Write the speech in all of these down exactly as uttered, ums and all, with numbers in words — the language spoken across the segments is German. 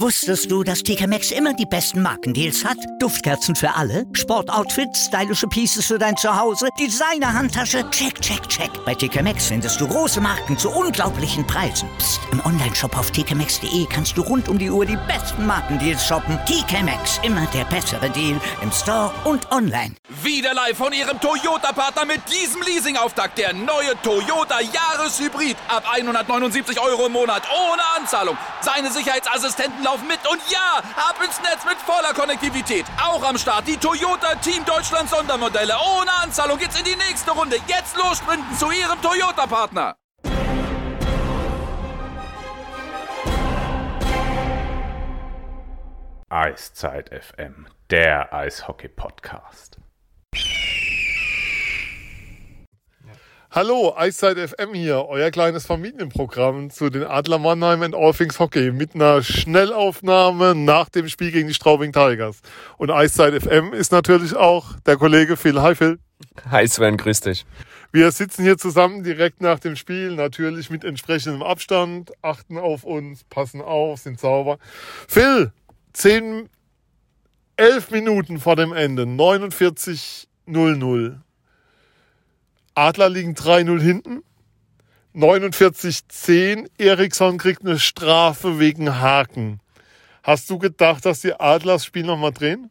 Wusstest du, dass T K Maxx immer die besten Markendeals hat? Duftkerzen für alle, Sportoutfits, stylische Pieces für dein Zuhause, Designer-Handtasche, check, check, check. Bei T K Maxx findest du große Marken zu unglaublichen Preisen. Psst. Im Onlineshop auf t k maxx punkt d e kannst du rund um die Uhr die besten Markendeals shoppen. T K Maxx, immer der bessere Deal im Store und online. Wieder live von Ihrem Toyota-Partner mit diesem Leasing-Auftakt. Der neue Toyota Jahreshybrid. Ab hundertneunundsiebzig Euro im Monat ohne Anzahlung. Seine Sicherheitsassistenten laufen mit und ja, ab ins Netz mit voller Konnektivität. Auch am Start die Toyota Team Deutschland Sondermodelle. Ohne Anzahlung geht's in die nächste Runde. Jetzt los sprinten zu Ihrem Toyota-Partner. Eiszeit F M, der Eishockey-Podcast. Hallo, Eiszeit F M hier, euer kleines Familienprogramm zu den Adler Mannheim and All Things Hockey mit einer Schnellaufnahme nach dem Spiel gegen die Straubing Tigers. Und Eiszeit F M ist natürlich auch der Kollege Phil. Hi Phil. Hi Sven, grüß dich. Wir sitzen hier zusammen direkt nach dem Spiel, natürlich mit entsprechendem Abstand, achten auf uns, passen auf, sind sauber. Phil, zehn, elf Minuten vor dem Ende, neunundvierzig null null. Adler liegen drei null hinten, neunundvierzig zehn, Eriksson kriegt eine Strafe wegen Haken. Hast du gedacht, dass die Adler das Spiel nochmal drehen?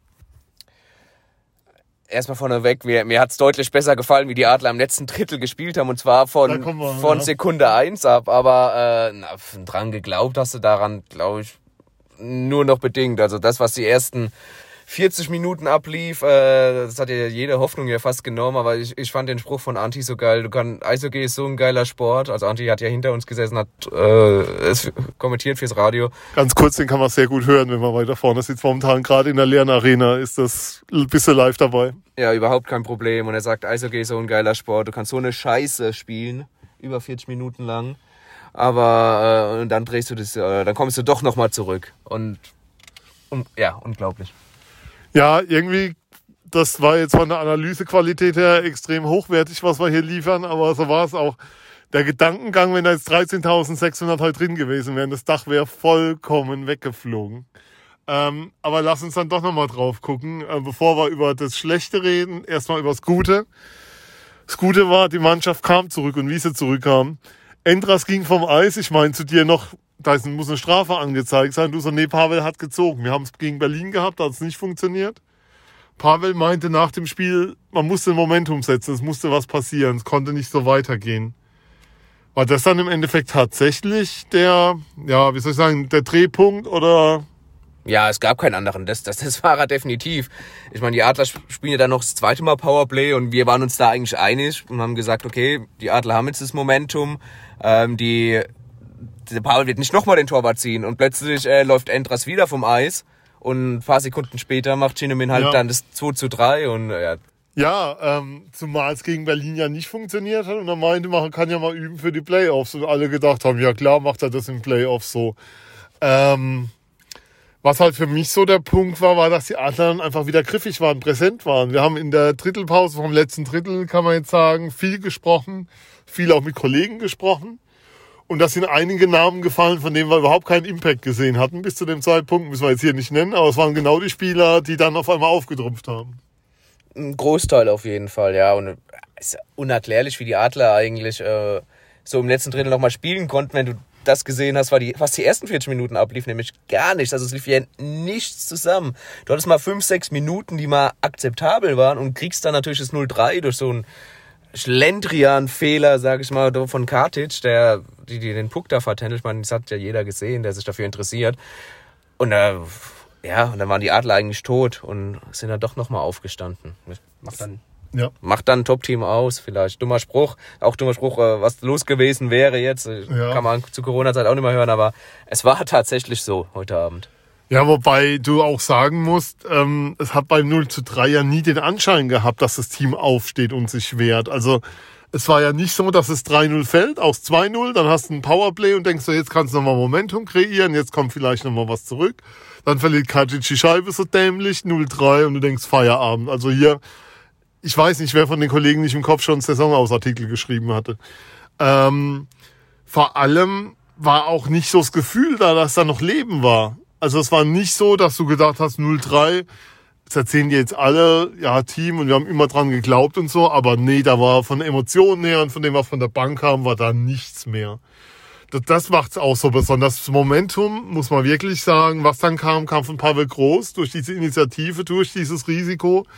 Erstmal vorneweg, mir, mir hat es deutlich besser gefallen, wie die Adler im letzten Drittel gespielt haben, und zwar von, wir, von ja. Sekunde eins ab, aber äh, na, dran geglaubt hast du daran, glaube ich, nur noch bedingt. Also das, was die ersten vierzig Minuten ablief, äh, das hat ja jede Hoffnung ja fast genommen, aber ich, ich fand den Spruch von Antti so geil. Du kann, Eishockey ist so ein geiler Sport. Also Antti hat ja hinter uns gesessen, hat äh, es kommentiert fürs Radio. Ganz kurz, den kann man sehr gut hören, wenn man weiter vorne sitzt. Momentan gerade in der leeren Arena ist das ein bisschen live dabei. Ja, überhaupt kein Problem. Und er sagt, Eishockey ist so ein geiler Sport. Du kannst so eine Scheiße spielen, über vierzig Minuten lang. Aber äh, und dann drehst du das, äh, dann kommst du doch nochmal zurück. Und, und ja, unglaublich. Ja, irgendwie, das war jetzt von der Analysequalität her extrem hochwertig, was wir hier liefern, aber so war es auch. Der Gedankengang, wenn da jetzt dreizehntausendsechshundert halt drin gewesen wären, das Dach wäre vollkommen weggeflogen. Ähm, aber lass uns dann doch nochmal drauf gucken, äh, bevor wir über das Schlechte reden, erstmal über das Gute. Das Gute war, die Mannschaft kam zurück, und wie sie zurückkam. Endras ging vom Eis, ich meine zu dir noch, da muss eine Strafe angezeigt sein. Du so, nee, Pavel hat gezogen. Wir haben es gegen Berlin gehabt, da hat es nicht funktioniert. Pavel meinte nach dem Spiel, man musste ein Momentum setzen, es musste was passieren, es konnte nicht so weitergehen. War das dann im Endeffekt tatsächlich der, ja, wie soll ich sagen, der Drehpunkt oder? Ja, es gab keinen anderen. Das, das, das war er definitiv. Ich meine, die Adler spielen ja dann noch das zweite Mal Powerplay, und wir waren uns da eigentlich einig und haben gesagt, okay, die Adler haben jetzt das Momentum, ähm, die der Pavel wird nicht nochmal den Torwart ziehen, und plötzlich äh, läuft Endras wieder vom Eis, und ein paar Sekunden später macht Schinemin halt ja. dann das zwei zu drei und äh, ja. Ja, ähm, zumal es gegen Berlin ja nicht funktioniert hat, und er meinte, man kann ja mal üben für die Playoffs, und alle gedacht haben, ja klar, macht er das in Playoffs so. Ähm, was halt für mich so der Punkt war, war, dass die Adler dann einfach wieder griffig waren, präsent waren. Wir haben in der Drittelpause vom letzten Drittel, kann man jetzt sagen, viel gesprochen, viel auch mit Kollegen gesprochen. Und das sind einige Namen gefallen, von denen wir überhaupt keinen Impact gesehen hatten bis zu dem Zeitpunkt. Müssen wir jetzt hier nicht nennen, aber es waren genau die Spieler, die dann auf einmal aufgetrumpft haben. Ein Großteil auf jeden Fall, ja. Und es ist unerklärlich, wie die Adler eigentlich äh, so im letzten Drittel nochmal spielen konnten, wenn du das gesehen hast, war die, was die ersten vierzig Minuten ablief, nämlich gar nichts. Also es lief ja nichts zusammen. Du hattest mal fünf, sechs Minuten, die mal akzeptabel waren, und kriegst dann natürlich das null drei durch so einen Schlendrian-Fehler, sag ich mal, von Kartic, der die, die den Puck da vertändelt. Ich meine, das hat ja jeder gesehen, der sich dafür interessiert. Und äh, ja, und dann waren die Adler eigentlich tot und sind dann doch nochmal aufgestanden. Macht dann, ja. macht dann ein Top-Team aus, vielleicht. Dummer Spruch, auch dummer Spruch, äh, was los gewesen wäre jetzt. Ja. Kann man zu Corona-Zeit auch nicht mehr hören, aber es war tatsächlich so heute Abend. Ja, wobei du auch sagen musst, ähm, es hat beim null zu drei ja nie den Anschein gehabt, dass das Team aufsteht und sich wehrt. Also es war ja nicht so, dass es drei null fällt, aus zwei null, dann hast du ein Powerplay und denkst so, jetzt kannst du nochmal Momentum kreieren, jetzt kommt vielleicht nochmal was zurück. Dann verliert Kajic die Scheibe so dämlich, null drei, und du denkst Feierabend. Also hier, ich weiß nicht, wer von den Kollegen nicht im Kopf schon einen Saisonausartikel geschrieben hatte. Ähm, vor allem war auch nicht so das Gefühl da, dass da noch Leben war. Also es war nicht so, dass du gedacht hast, null drei, das erzählen die jetzt alle, ja, Team, und wir haben immer dran geglaubt und so, aber nee, da war von den Emotionen her und von dem, was von der Bank kam, war da nichts mehr. Das, das macht's auch so besonders. Das Momentum, muss man wirklich sagen, was dann kam, kam von Pavel Groß durch diese Initiative, durch dieses Risiko,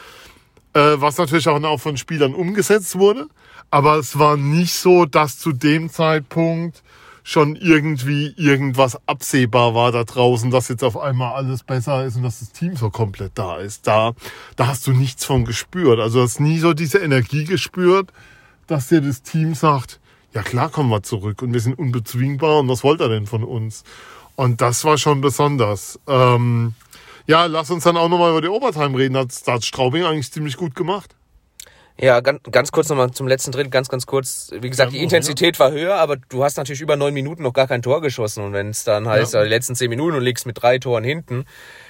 äh, was natürlich auch, auch von Spielern umgesetzt wurde. Aber es war nicht so, dass zu dem Zeitpunkt schon irgendwie irgendwas absehbar war da draußen, dass jetzt auf einmal alles besser ist und dass das Team so komplett da ist. Da, da hast du nichts von gespürt. Also du hast nie so diese Energie gespürt, dass dir das Team sagt, ja klar, kommen wir zurück und wir sind unbezwingbar und was wollt ihr denn von uns? Und das war schon besonders. Ähm, ja, lass uns dann auch nochmal über die Overtime reden. Das, das hat Straubing eigentlich ziemlich gut gemacht. Ja, ganz, ganz kurz nochmal zum letzten Drittel, ganz, ganz kurz. Wie gesagt, ja, die Intensität ja. war höher, aber du hast natürlich über neun Minuten noch gar kein Tor geschossen. Und wenn es dann heißt, ja. die letzten zehn Minuten und liegst mit drei Toren hinten,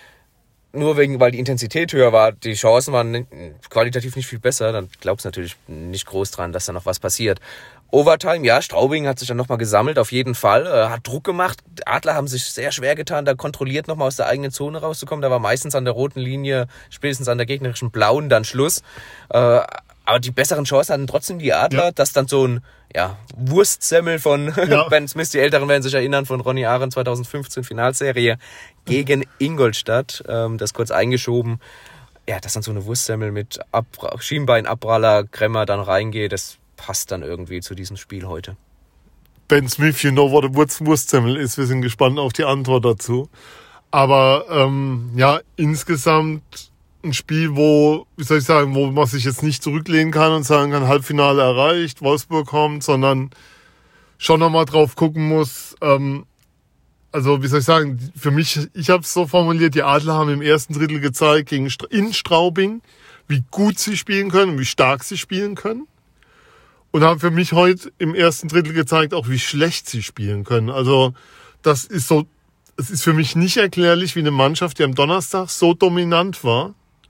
nur wegen, weil die Intensität höher war, die Chancen waren qualitativ nicht viel besser, dann glaubst du natürlich nicht groß dran, dass da noch was passiert. Overtime, ja, Straubing hat sich dann nochmal gesammelt, auf jeden Fall, äh, hat Druck gemacht. Adler haben sich sehr schwer getan, da kontrolliert nochmal aus der eigenen Zone rauszukommen. Da war meistens an der roten Linie, spätestens an der gegnerischen blauen, dann Schluss. Äh, Aber die besseren Chancen hatten trotzdem die Adler, ja. dass dann so ein ja, Wurstsemmel von ja. Ben Smith, die Älteren werden sich erinnern, von Ronny Arendt zwanzig fünfzehn Finalserie gegen Ingolstadt, ähm, das kurz eingeschoben. Ja, dass dann so eine Wurstsemmel mit Ab- Schienbeinabpraller, Kremmer dann reingeht, das passt dann irgendwie zu diesem Spiel heute. Ben Smith, you know what a Wurstsemmel ist. Wir sind gespannt auf die Antwort dazu. Aber ähm, ja, insgesamt ein Spiel, wo, wie soll ich sagen, wo man sich jetzt nicht zurücklehnen kann und sagen kann, Halbfinale erreicht, Wolfsburg kommt, sondern schon nochmal drauf gucken muss. Ähm, also, wie soll ich sagen, für mich, ich habe es so formuliert, die Adler haben im ersten Drittel gezeigt, gegen in Straubing, wie gut sie spielen können und wie stark sie spielen können. Und haben für mich heute im ersten Drittel gezeigt, auch wie schlecht sie spielen können. Also, das ist so, es ist für mich nicht erklärlich, wie eine Mannschaft, die am Donnerstag so dominant war,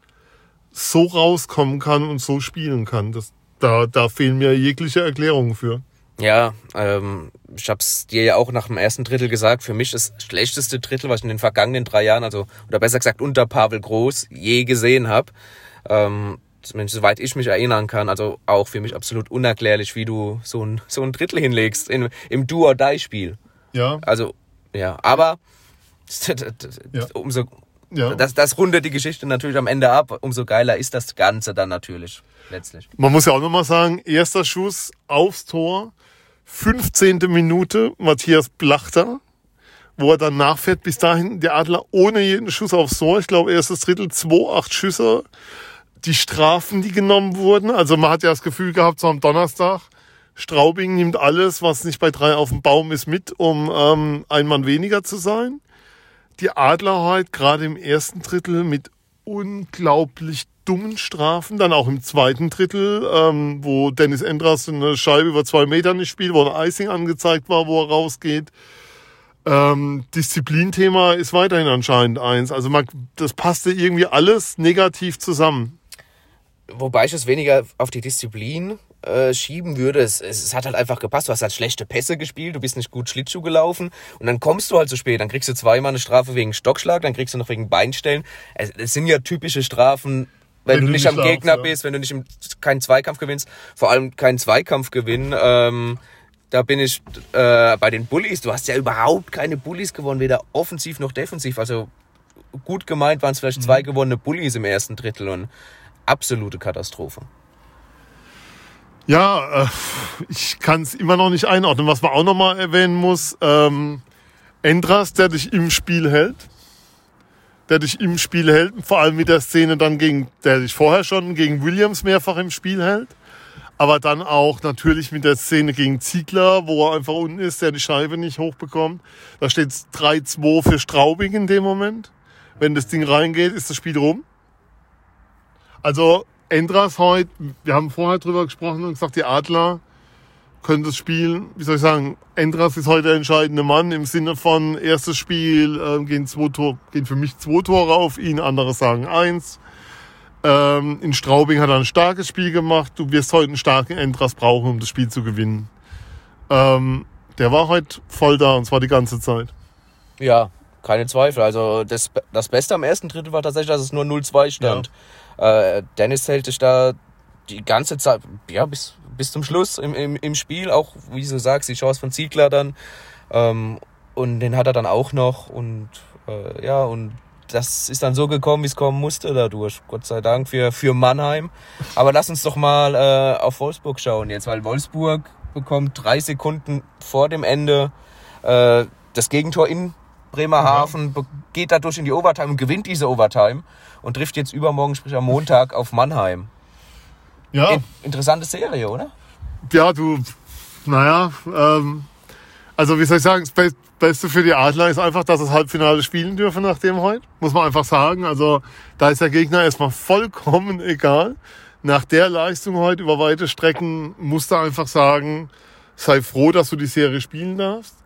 so rauskommen kann und so spielen kann. Das, da, da fehlen mir jegliche Erklärungen für. Ja, ähm, ich hab's dir ja auch nach dem ersten Drittel gesagt, für mich das schlechteste Drittel, was ich in den vergangenen drei Jahren, also oder besser gesagt unter Pavel Groß, je gesehen habe. Ähm, zumindest soweit ich mich erinnern kann, also auch für mich absolut unerklärlich, wie du so ein, so ein Drittel hinlegst in, im Do-or-Die-Spiel. Ja. Also, ja, aber ja. umso Ja. Das, das rundet die Geschichte natürlich am Ende ab. Umso geiler ist das Ganze dann natürlich letztlich. Man muss ja auch nochmal sagen, erster Schuss aufs Tor, fünfzehnte Minute, Matthias Blachter, wo er dann nachfährt. Bis dahin der Adler ohne jeden Schuss aufs Tor. Ich glaube, erstes Drittel, zwei, acht Schüsse. Die Strafen, die genommen wurden. Also man hat ja das Gefühl gehabt, so am Donnerstag, Straubing nimmt alles, was nicht bei drei auf dem Baum ist, mit, um ähm, ein Mann weniger zu sein. Die Adler heute gerade im ersten Drittel mit unglaublich dummen Strafen, dann auch im zweiten Drittel, ähm, wo Dennis Endras eine Scheibe über zwei Meter nicht spielt, wo ein Icing angezeigt war, wo er rausgeht. Ähm, Disziplinthema ist weiterhin anscheinend eins. Also man, das passte irgendwie alles negativ zusammen. Wobei ich es weniger auf die Disziplin äh, schieben würde. Es, es, es hat halt einfach gepasst. Du hast halt schlechte Pässe gespielt, du bist nicht gut Schlittschuh gelaufen und dann kommst du halt zu spät. Dann kriegst du zweimal eine Strafe wegen Stockschlag, dann kriegst du noch wegen Beinstellen. Es, es sind ja typische Strafen, wenn, wenn du nicht am laufst, Gegner ja. bist, wenn du nicht im, keinen Zweikampf gewinnst. Vor allem keinen Zweikampf gewinnen. Ähm, da bin ich äh, bei den Bullies. Du hast ja überhaupt keine Bullies gewonnen, weder offensiv noch defensiv. Also gut gemeint waren es vielleicht zwei mhm. gewonnene Bullies im ersten Drittel und absolute Katastrophe. Ja, äh, ich kann es immer noch nicht einordnen. Was man auch noch mal erwähnen muss, ähm, Endras, der dich im Spiel hält. Der dich im Spiel hält, vor allem mit der Szene dann gegen, der dich vorher schon gegen Williams mehrfach im Spiel hält. Aber dann auch natürlich mit der Szene gegen Ziegler, wo er einfach unten ist, der die Scheibe nicht hochbekommt. Da steht drei zwei für Straubing in dem Moment. Wenn das Ding reingeht, ist das Spiel rum. Also Endras heute, wir haben vorher drüber gesprochen und gesagt, die Adler können das Spiel, wie soll ich sagen, Endras ist heute der entscheidende Mann im Sinne von erstes Spiel, äh, gehen zwei Tore, gehen für mich zwei Tore auf ihn, andere sagen eins. Ähm, in Straubing hat er ein starkes Spiel gemacht. Du wirst heute einen starken Endras brauchen, um das Spiel zu gewinnen. Ähm, der war heute voll da und zwar die ganze Zeit. Ja, keine Zweifel. Also das, das Beste am ersten Drittel war tatsächlich, dass es nur null zwei stand. Ja. Äh, Dennis hält sich da die ganze Zeit, ja, bis, bis zum Schluss im, im, im Spiel, auch, wie du sagst, die Chance von Ziegler dann. Ähm, und den hat er dann auch noch. Und äh, ja, und das ist dann so gekommen, wie es kommen musste dadurch. Gott sei Dank für, für Mannheim. Aber lass uns doch mal äh, auf Wolfsburg schauen jetzt, weil Wolfsburg bekommt drei Sekunden vor dem Ende äh, das Gegentor in Bremerhaven, ja. geht dadurch in die Overtime und gewinnt diese Overtime und trifft jetzt übermorgen, sprich am Montag, auf Mannheim. Ja. In, interessante Serie, oder? Ja, du, naja, ähm, also wie soll ich sagen, das Beste für die Adler ist einfach, dass das Halbfinale spielen dürfen nach dem heute, muss man einfach sagen. Also da ist der Gegner erstmal vollkommen egal. Nach der Leistung heute über weite Strecken musst du einfach sagen, sei froh, dass du die Serie spielen darfst.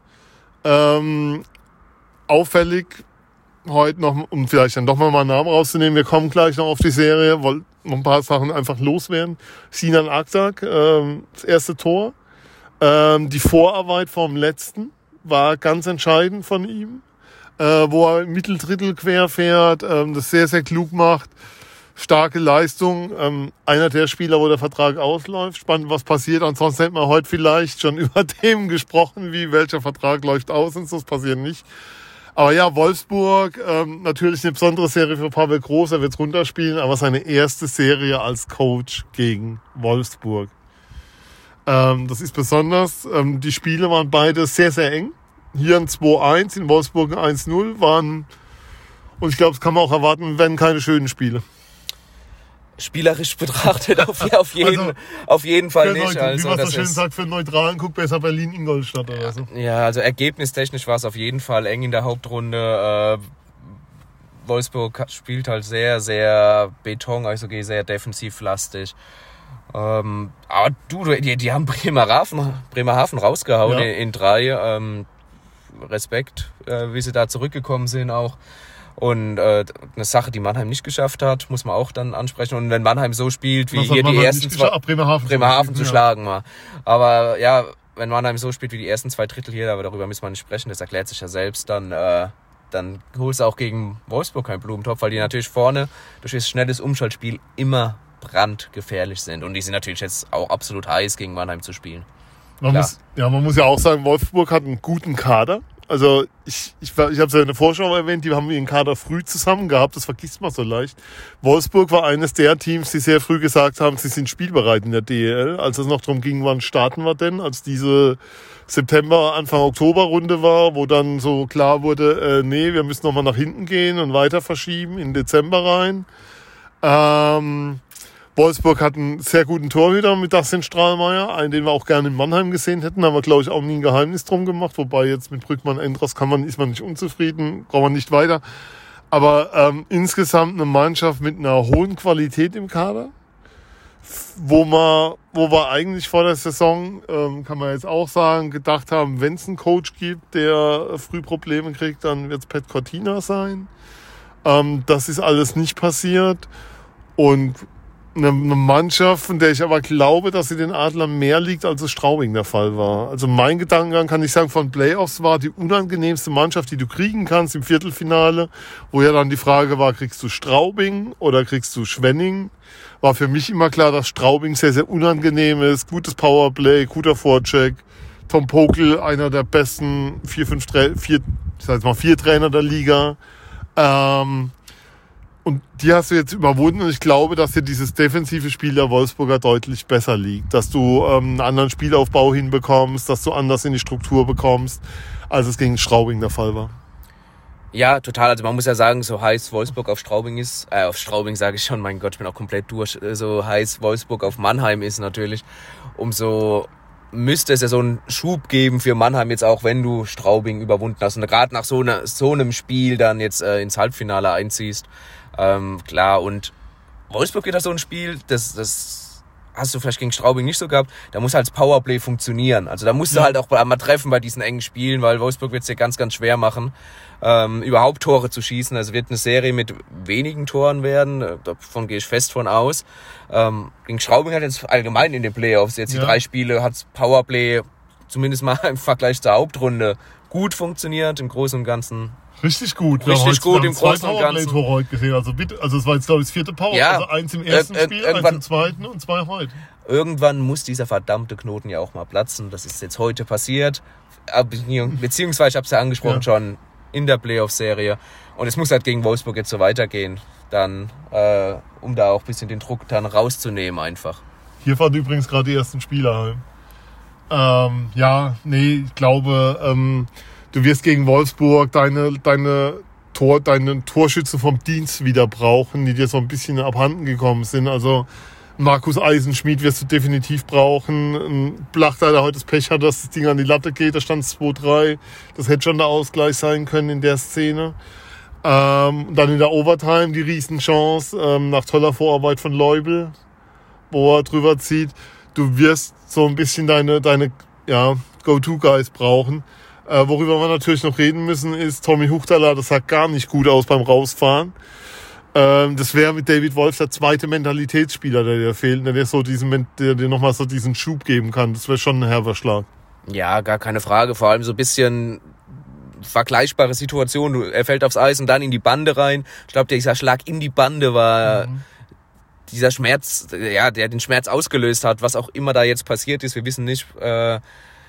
Ähm, auffällig heute noch, um vielleicht dann doch mal einen Namen rauszunehmen, wir kommen gleich noch auf die Serie, wollen noch ein paar Sachen einfach loswerden. Sinan Aktak, ähm, das erste Tor. Ähm, die Vorarbeit vom letzten war ganz entscheidend von ihm, äh, wo er im Mitteldrittel quer fährt, ähm, das sehr, sehr klug macht. Starke Leistung. Ähm, einer der Spieler, wo der Vertrag ausläuft. Spannend, was passiert. Ansonsten hätten wir heute vielleicht schon über Themen gesprochen, wie welcher Vertrag läuft aus und so. Das passiert nicht. Aber ja, Wolfsburg, ähm, natürlich eine besondere Serie für Pavel Groß. Er wird es runterspielen, aber seine erste Serie als Coach gegen Wolfsburg. Ähm, das ist besonders. Ähm, die Spiele waren beide sehr, sehr eng. Hier ein zwei eins, in Wolfsburg ein eins null. Waren, und ich glaube, das kann man auch erwarten, werden keine schönen Spiele. Spielerisch betrachtet auf, auf, jeden, also, auf jeden Fall nicht. Leute, also, wie man das so schön ist, sagt, für einen Neutralen guckt besser Berlin-Ingolstadt oder so. Ja, also ergebnistechnisch war es auf jeden Fall eng in der Hauptrunde. Äh, Wolfsburg spielt halt sehr, sehr Beton, also sehr defensivlastig. Ähm, aber du, die, die haben Bremerhaven, Bremerhaven rausgehauen ja. in, in drei. Ähm, Respekt, äh, wie sie da zurückgekommen sind auch. Und äh, eine Sache, die Mannheim nicht geschafft hat, muss man auch dann ansprechen. Und wenn Mannheim so spielt, wie Was hier die ersten zwei... Bremerhaven, Bremerhaven zu schlagen mal. Aber ja, wenn Mannheim so spielt wie die ersten zwei Drittel hier, aber darüber müssen wir nicht sprechen, das erklärt sich ja selbst, dann, äh, dann holst du auch gegen Wolfsburg keinen Blumentopf, weil die natürlich vorne durch das schnelles Umschaltspiel immer brandgefährlich sind. Und die sind natürlich jetzt auch absolut heiß, gegen Mannheim zu spielen. Man muss, ja, man muss ja auch sagen, Wolfsburg hat einen guten Kader. Also ich, ich, ich habe es ja in der Vorschau erwähnt, die haben ihren Kader früh zusammen gehabt, das vergisst man so leicht. Wolfsburg war eines der Teams, die sehr früh gesagt haben, sie sind spielbereit in der D E L. Als es noch darum ging, wann starten wir denn, als diese September, Anfang Oktober Runde war, wo dann so klar wurde, äh, nee, wir müssen nochmal nach hinten gehen und weiter verschieben in Dezember rein. Ähm... Wolfsburg hat einen sehr guten Torhüter mit Dustin Strahlmeier, einen, den wir auch gerne in Mannheim gesehen hätten, haben wir, glaube ich, auch nie ein Geheimnis drum gemacht, wobei jetzt mit Brückmann Endras kann man, ist man nicht unzufrieden, braucht man nicht weiter. Aber ähm, insgesamt eine Mannschaft mit einer hohen Qualität im Kader, wo wir, wo wir eigentlich vor der Saison, ähm, kann man jetzt auch sagen, gedacht haben, wenn es einen Coach gibt, der früh Probleme kriegt, dann wird es Pat Cortina sein. Ähm, das ist alles nicht passiert und eine Mannschaft, von der ich aber glaube, dass sie den Adlern mehr liegt, als es Straubing der Fall war. Also mein Gedankengang, kann ich sagen, von Playoffs war die unangenehmste Mannschaft, die du kriegen kannst im Viertelfinale, wo ja dann die Frage war, kriegst du Straubing oder kriegst du Schwenning? War für mich immer klar, dass Straubing sehr, sehr unangenehm ist. Gutes Powerplay, guter Vorcheck. Tom Pokel, einer der besten vier, fünf, vier, ich sag jetzt mal vier Trainer der Liga. Ähm, Und die hast du jetzt überwunden und ich glaube, dass dir dieses defensive Spiel der Wolfsburger deutlich besser liegt. Dass du ähm, einen anderen Spielaufbau hinbekommst, dass du anders in die Struktur bekommst, als es gegen Straubing der Fall war. Ja, total. Also man muss ja sagen, so heiß Wolfsburg auf Straubing ist, äh, auf Straubing sage ich schon, mein Gott, ich bin auch komplett durch, so heiß Wolfsburg auf Mannheim ist natürlich, umso müsste es ja so einen Schub geben für Mannheim jetzt auch, wenn du Straubing überwunden hast und gerade nach so, einer, so einem Spiel dann jetzt äh, ins Halbfinale einziehst. Ähm, klar, und Wolfsburg wird da so ein Spiel, das, das hast du vielleicht gegen Straubing nicht so gehabt, da muss halt das Powerplay funktionieren. Also da musst du ja. halt auch mal treffen bei diesen engen Spielen, weil Wolfsburg wird es dir ganz, ganz schwer machen, ähm, überhaupt Tore zu schießen. Also wird eine Serie mit wenigen Toren werden, davon gehe ich fest von aus. Ähm, gegen Straubing hat jetzt allgemein in den Playoffs, jetzt die ja. drei Spiele, hat das Powerplay zumindest mal im Vergleich zur Hauptrunde gut funktioniert im Großen und Ganzen. Richtig gut. Richtig wir haben gut heute, im wir haben Großen zwei und Ganzen. Powerplay-Tore heute gesehen. Also bitte, also es war jetzt glaube ich das vierte Power. Ja. Also eins im ersten Ir- ir- Spiel, eins irgendwann- im zweiten und zwei heute. Irgendwann muss dieser verdammte Knoten ja auch mal platzen. Das ist jetzt heute passiert. Beziehungsweise, ich habe es ja angesprochen, Ja. schon in der Playoff-Serie. Und es muss halt gegen Wolfsburg jetzt so weitergehen. Dann, äh, um da auch ein bisschen den Druck dann rauszunehmen einfach. Hier fahren übrigens gerade die ersten Spieler heim. Ähm, ja, nee, ich glaube, ähm, du wirst gegen Wolfsburg deine, deine, Tor, deine Torschütze vom Dienst wieder brauchen, die dir so ein bisschen abhanden gekommen sind. Also Markus Eisenschmied wirst du definitiv brauchen. Ein Blachter, der heute das Pech hat, dass das Ding an die Latte geht, da stand es zwei drei. Das hätte schon der Ausgleich sein können in der Szene. Ähm, dann in der Overtime die Riesenchance, ähm, nach toller Vorarbeit von Leubel, wo er drüber zieht. Du wirst so ein bisschen deine, deine ja, Go-To-Guys brauchen. Äh, worüber wir natürlich noch reden müssen, ist Tommy Huchterla, das sah gar nicht gut aus beim Rausfahren. Ähm, das wäre mit David Wolf der zweite Mentalitätsspieler, der dir fehlt, der dir so diesen, der dir nochmal so diesen Schub geben kann. Das wäre schon ein herber Schlag. Ja, gar keine Frage. Vor allem so ein bisschen vergleichbare Situation. Du, er fällt aufs Eis und dann in die Bande rein. Ich glaube, dieser Schlag in die Bande war mhm. dieser Schmerz, ja, der den Schmerz ausgelöst hat, was auch immer da jetzt passiert ist. Wir wissen nicht, äh,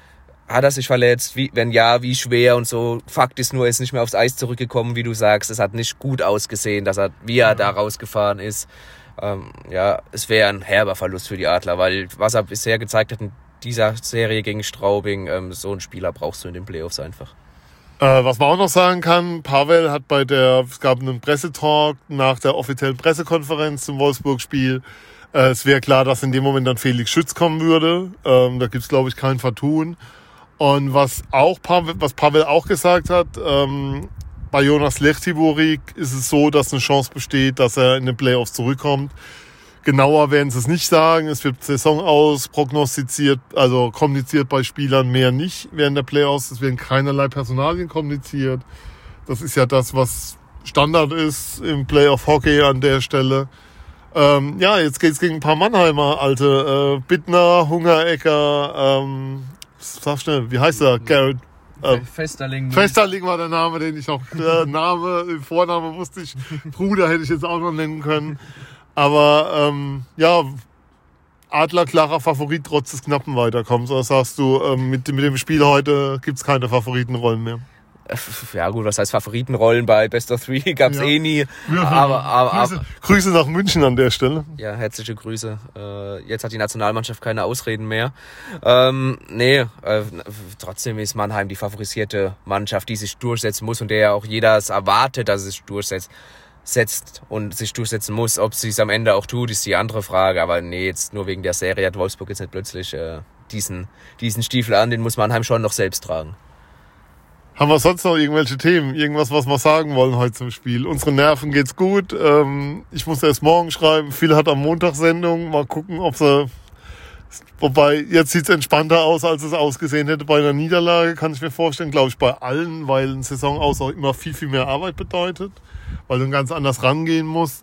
hat er sich verletzt? Wie, wenn ja, wie schwer und so. Fakt ist nur, er ist nicht mehr aufs Eis zurückgekommen, wie du sagst. Es hat nicht gut ausgesehen, dass er, wie er da rausgefahren ist. Ähm, ja, es wäre ein herber Verlust für die Adler, weil was er bisher gezeigt hat in dieser Serie gegen Straubing, ähm, so einen Spieler brauchst du in den Playoffs einfach. Äh, was man auch noch sagen kann, Pavel hat bei der, es gab einen Pressetalk nach der offiziellen Pressekonferenz zum Wolfsburg-Spiel. Äh, es wäre klar, dass in dem Moment dann Felix Schütz kommen würde. Ähm, da gibt's glaube ich, kein Vertun. Und was auch Pavel, was Pavel auch gesagt hat, ähm, bei Jonas Lechtiburik ist es so, dass eine Chance besteht, dass er in den Playoffs zurückkommt. Genauer werden sie es nicht sagen. Es wird Saison aus prognostiziert, also kommuniziert bei Spielern mehr nicht während der Playoffs. Es werden keinerlei Personalien kommuniziert. Das ist ja das, was Standard ist im Playoff-Hockey an der Stelle. Ähm, ja, jetzt geht's gegen ein paar Mannheimer, alte äh, Bittner, Hungerecker, ähm, sag schnell, wie heißt er? Garrett. Ähm, Festerling. Festerling war der Name, den ich noch, der Name, Vorname wusste ich, Bruder hätte ich jetzt auch noch nennen können. Aber ähm, ja, Adler klarer Favorit trotz des knappen Weiterkommens. Oder sagst du, ähm, mit, mit dem Spiel heute gibt's keine Favoritenrollen mehr? Ja gut, was heißt Favoritenrollen bei Best of Three gab's Ja. eh nie. Ja, aber, aber, Grüße, aber Grüße nach München an der Stelle. ja, herzliche Grüße. Äh, jetzt hat die Nationalmannschaft keine Ausreden mehr. Ähm, nee, äh, trotzdem ist Mannheim die favorisierte Mannschaft, die sich durchsetzen muss und der ja auch jeder es erwartet, dass es sich durchsetzt. setzt und sich durchsetzen muss. Ob sie es am Ende auch tut, ist die andere Frage. Aber nee, jetzt nur wegen der Serie hat Wolfsburg jetzt nicht plötzlich äh, diesen, diesen Stiefel an. Den muss Mannheim schon noch selbst tragen. Haben wir sonst noch irgendwelche Themen? Irgendwas, was wir sagen wollen heute zum Spiel? Unsere Nerven geht's gut. Ähm, ich muss erst morgen schreiben. Phil hat am Montag Sendung. Mal gucken, ob sie... Wobei, jetzt sieht's entspannter aus, als es ausgesehen hätte bei einer Niederlage. Kann ich mir vorstellen, glaube ich, bei allen. Weil ein Saisonaus auch immer viel, viel mehr Arbeit bedeutet. Weil du ganz anders rangehen musst.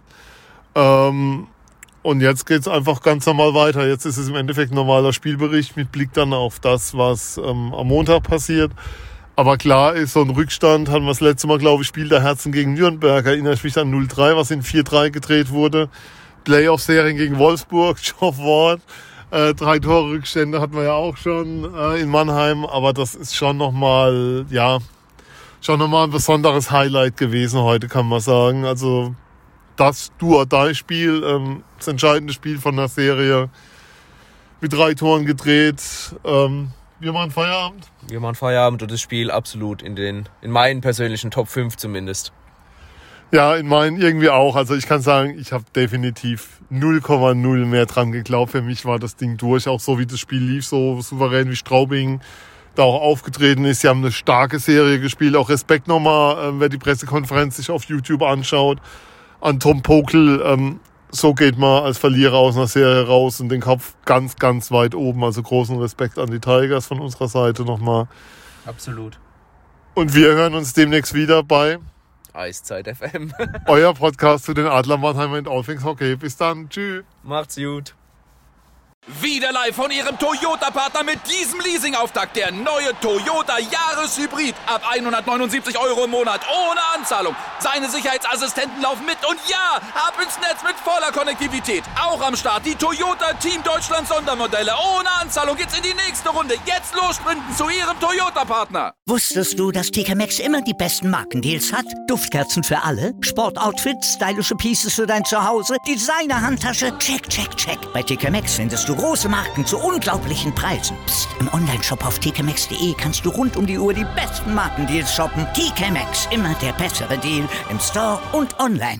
Ähm, und jetzt geht's einfach ganz normal weiter. Jetzt ist es im Endeffekt ein normaler Spielbericht mit Blick dann auf das, was ähm, am Montag passiert. Aber klar ist, so ein Rückstand hatten wir das letzte Mal, glaube ich, Spiel der Herzen gegen Nürnberg. Erinnere ich mich an null drei, was in vier drei gedreht wurde. Playoff-Serien gegen Wolfsburg, Geoff Ward. Äh, drei Tore Rückstände hatten wir ja auch schon äh, in Mannheim. Aber das ist schon nochmal, ja, schon nochmal ein besonderes Highlight gewesen heute, kann man sagen. Also das Do-or-Die-Spiel, ähm, das entscheidende Spiel von der Serie mit drei Toren gedreht. Ähm, wir machen Feierabend. Wir machen Feierabend und das Spiel absolut in den, in meinen persönlichen Top fünf zumindest. Ja, in meinen irgendwie auch. Also ich kann sagen, ich habe definitiv null Komma null mehr dran geglaubt. Für mich war das Ding durch, auch so wie das Spiel lief, so souverän wie Straubing da auch aufgetreten ist. Sie haben eine starke Serie gespielt. Auch Respekt nochmal, äh, wer die Pressekonferenz sich auf YouTube anschaut, an Tom Pokel. Ähm, so geht man als Verlierer aus einer Serie raus und den Kopf ganz, ganz weit oben. Also großen Respekt an die Tigers von unserer Seite nochmal. Absolut. Und wir hören uns demnächst wieder bei Eiszeit F M. euer Podcast zu den Adler Mannheim und All Things Hockey. Bis dann. Tschüss. Macht's gut. Wieder live von Ihrem Toyota-Partner mit diesem Leasing-Auftakt. Der neue Toyota Jahreshybrid. Ab hundertneunundsiebzig Euro im Monat. Ohne Anzahlung. Seine Sicherheitsassistenten laufen mit. Und ja, ab ins Netz mit voller Konnektivität. Auch am Start die Toyota Team Deutschland Sondermodelle. Ohne Anzahlung geht's in die nächste Runde. Jetzt los sprinten zu Ihrem Toyota-Partner. Wusstest du, dass T K Maxx immer die besten Markendeals hat? Duftkerzen für alle, Sportoutfits, stylische Pieces für dein Zuhause, Designer-Handtasche, check, check, check. Bei T K Maxx findest du große Marken zu unglaublichen Preisen. Psst. Im Onlineshop auf t k maxx punkt de kannst du rund um die Uhr die besten Markendeals shoppen. T K Maxx, immer der bessere Deal im Store und online.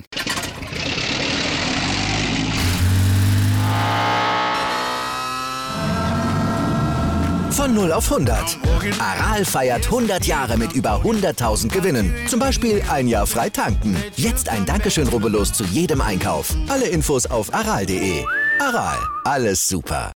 Von null auf hundert. Aral feiert hundert Jahre mit über hunderttausend Gewinnen. Zum Beispiel ein Jahr frei tanken. Jetzt ein Dankeschön, rubbellos zu jedem Einkauf. Alle Infos auf aral punkt de. Aral, alles super.